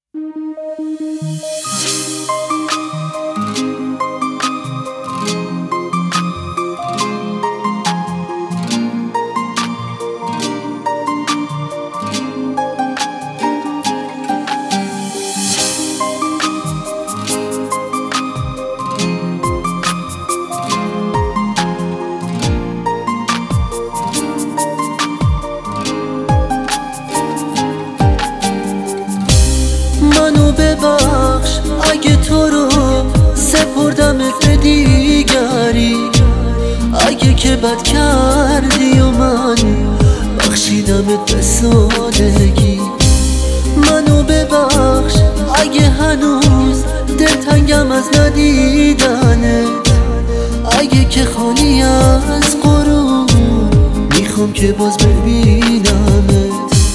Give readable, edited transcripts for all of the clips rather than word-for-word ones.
منو ببخش اگه تو رو سپردمت به دیگری، اگه که بد کردی و من بخشیدمت به سادگی. منو ببخش اگه هنوز دلتنگم از ندیدنت، اگه که خالی از غرور میخوام که باز ببینمت.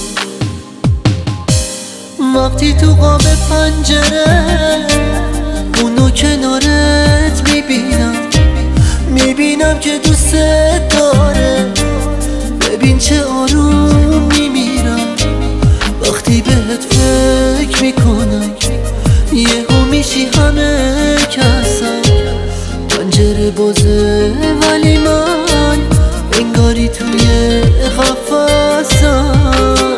وقتی تو قاب پنجره اونو کنارت میبینم که دوست داره. ببین چه آروم میمیرم وقتی بهت فکر میکنم. یهو میشی همه کسم، پنجره بازه ولی من انگاری توی قفسم.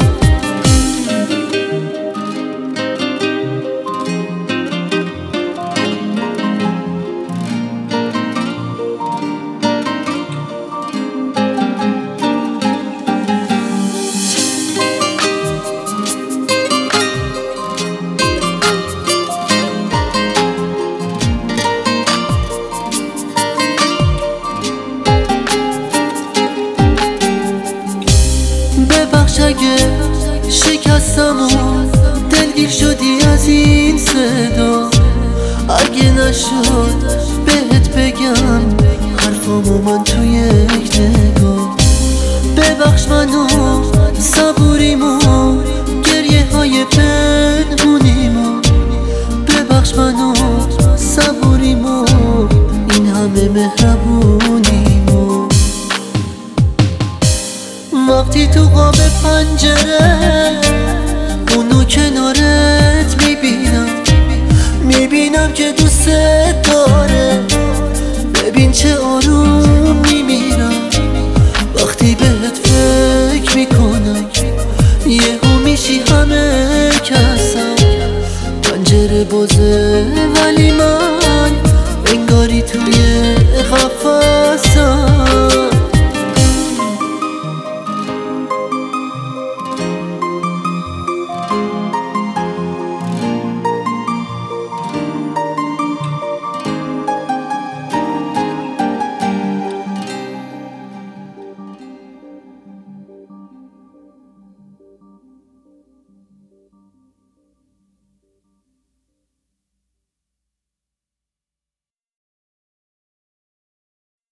ببخش اگه شکستم و دلگیر شدی از این صدا، اگه نشد بهت بگم حرفامو من توی یک نگاه. ببخش منو صبوریمو گریه های پنهونیمو، ببخش منو صبوریمو این همه مهربونیمو. وقتی تو قاب پنجره اونو کنارت میبینم که دوست داره. ببین چه آروم میمیرم وقتی بهت فکر میکنم. یهو میشی همه کسم، پنجره بازه ولی من انگاری توی